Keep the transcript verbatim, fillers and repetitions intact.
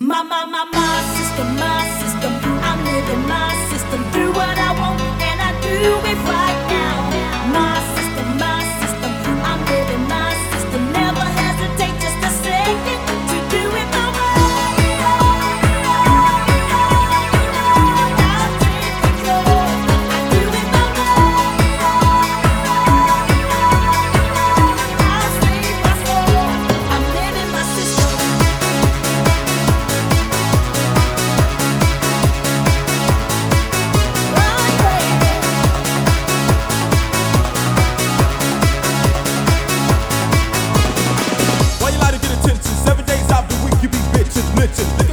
My, my, my, my system, my system. I'm living my system. Do what I want and I do it right now. My system, my system. I'm living my system. Never hesitate just a second to do it my way. I'll take control. I do it my way. I'll save my soul. I'm living my system. Why you like to get attention? Seven days out the week you be bitchin', lynching.